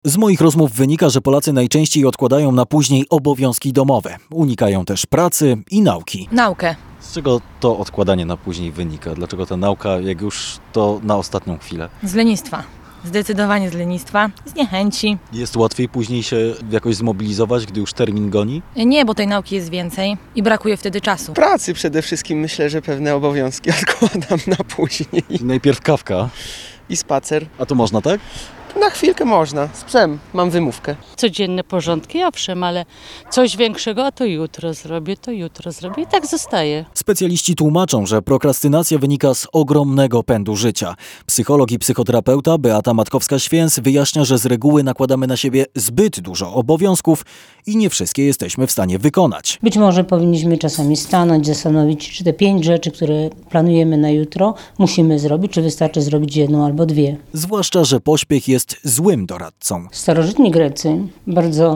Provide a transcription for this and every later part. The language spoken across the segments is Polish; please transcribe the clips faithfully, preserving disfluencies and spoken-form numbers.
Z moich rozmów wynika, że Polacy najczęściej odkładają na później obowiązki domowe. Unikają też pracy i nauki. Naukę. Z czego to odkładanie na później wynika? Dlaczego ta nauka, jak już to na ostatnią chwilę? Z lenistwa. Zdecydowanie z lenistwa, z niechęci. Jest łatwiej później się jakoś zmobilizować, gdy już termin goni? Nie, bo tej nauki jest więcej i brakuje wtedy czasu. Pracy przede wszystkim myślę, że pewne obowiązki odkładam na później. Najpierw kawka. I spacer. A to można, tak? Na chwilkę można. Z psem. Mam wymówkę. Codzienne porządki, owszem, ale coś większego, a to jutro zrobię, to jutro zrobię i tak zostaje. Specjaliści tłumaczą, że prokrastynacja wynika z ogromnego pędu życia. Psycholog i psychoterapeuta Beata Matkowska-Święs wyjaśnia, że z reguły nakładamy na siebie zbyt dużo obowiązków i nie wszystkie jesteśmy w stanie wykonać. Być może powinniśmy czasami stanąć, zastanowić, czy te pięć rzeczy, które planujemy na jutro, musimy zrobić, czy wystarczy zrobić jedną albo dwie. Zwłaszcza, że pośpiech jest złym doradcą. Starożytni Grecy bardzo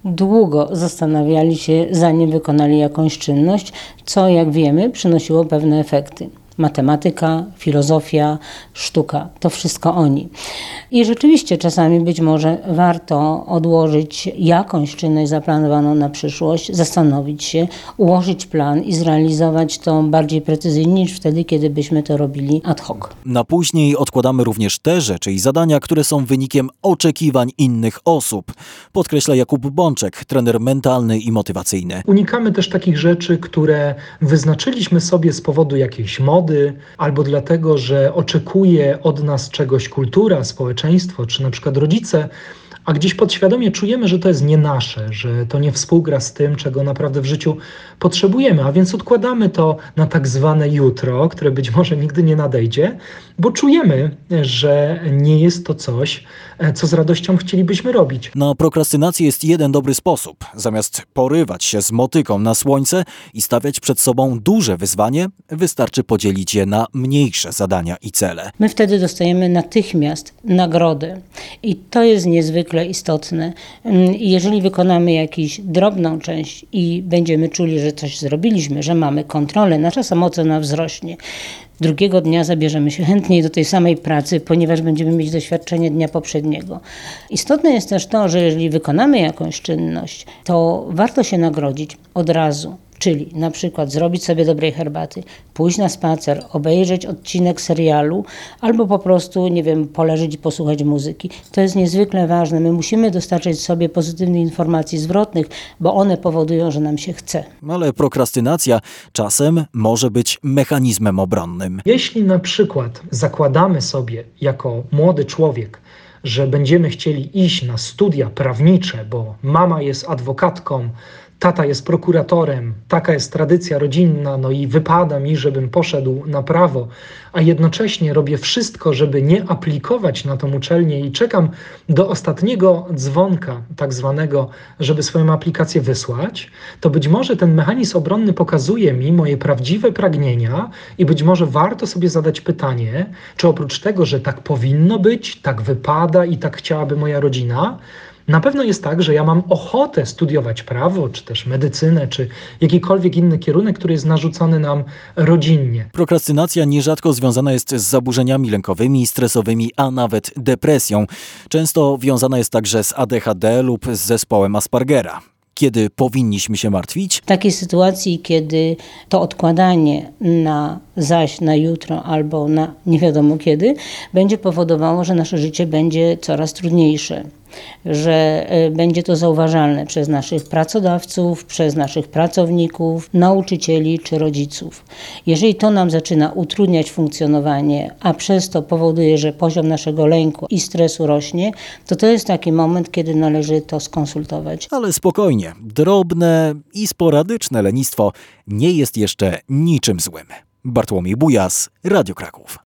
długo zastanawiali się, zanim wykonali jakąś czynność, co, jak wiemy, przynosiło pewne efekty. Matematyka, filozofia, sztuka, to wszystko oni. I rzeczywiście czasami być może warto odłożyć jakąś czynność zaplanowaną na przyszłość, zastanowić się, ułożyć plan i zrealizować to bardziej precyzyjnie niż wtedy, kiedy byśmy to robili ad hoc. Na później odkładamy również te rzeczy i zadania, które są wynikiem oczekiwań innych osób, podkreśla Jakub Bączek, trener mentalny i motywacyjny. Unikamy też takich rzeczy, które wyznaczyliśmy sobie z powodu jakiejś mody, albo dlatego, że oczekuje od nas czegoś kultura, społeczeństwo, czy na przykład rodzice, a gdzieś podświadomie czujemy, że to jest nie nasze, że to nie współgra z tym, czego naprawdę w życiu potrzebujemy, a więc odkładamy to na tak zwane jutro, które być może nigdy nie nadejdzie, bo czujemy, że nie jest to coś, co z radością chcielibyśmy robić. Na prokrastynację jest jeden dobry sposób. Zamiast porywać się z motyką na słońce i stawiać przed sobą duże wyzwanie, wystarczy podzielić je na mniejsze zadania i cele. My wtedy dostajemy natychmiast nagrodę i to jest niezwykle istotne. Jeżeli wykonamy jakąś drobną część i będziemy czuli, że coś zrobiliśmy, że mamy kontrolę, nasza samoocena wzrośnie. Drugiego dnia zabierzemy się chętniej do tej samej pracy, ponieważ będziemy mieć doświadczenie dnia poprzedniego. Istotne jest też to, że jeżeli wykonamy jakąś czynność, to warto się nagrodzić od razu. Czyli na przykład zrobić sobie dobrej herbaty, pójść na spacer, obejrzeć odcinek serialu albo po prostu, nie wiem, poleżeć i posłuchać muzyki. To jest niezwykle ważne. My musimy dostarczyć sobie pozytywnych informacji zwrotnych, bo one powodują, że nam się chce. Ale prokrastynacja czasem może być mechanizmem obronnym. Jeśli na przykład zakładamy sobie jako młody człowiek, że będziemy chcieli iść na studia prawnicze, bo mama jest adwokatką, tata jest prokuratorem, taka jest tradycja rodzinna, no i wypada mi, żebym poszedł na prawo, a jednocześnie robię wszystko, żeby nie aplikować na tą uczelnię i czekam do ostatniego dzwonka tak zwanego, żeby swoją aplikację wysłać, to być może ten mechanizm obronny pokazuje mi moje prawdziwe pragnienia i być może warto sobie zadać pytanie, czy oprócz tego, że tak powinno być, tak wypada i tak chciałaby moja rodzina, na pewno jest tak, że ja mam ochotę studiować prawo, czy też medycynę, czy jakikolwiek inny kierunek, który jest narzucony nam rodzinnie. Prokrastynacja nierzadko związana jest z zaburzeniami lękowymi, stresowymi, a nawet depresją. Często wiązana jest także z A D H D lub z zespołem Aspergera. Kiedy powinniśmy się martwić? W takiej sytuacji, kiedy to odkładanie na zaś, na jutro albo na nie wiadomo kiedy, będzie powodowało, że nasze życie będzie coraz trudniejsze. Że będzie to zauważalne przez naszych pracodawców, przez naszych pracowników, nauczycieli czy rodziców. Jeżeli to nam zaczyna utrudniać funkcjonowanie, a przez to powoduje, że poziom naszego lęku i stresu rośnie, to to jest taki moment, kiedy należy to skonsultować. Ale spokojnie, drobne i sporadyczne lenistwo nie jest jeszcze niczym złym. Bartłomiej Bujas, Radio Kraków.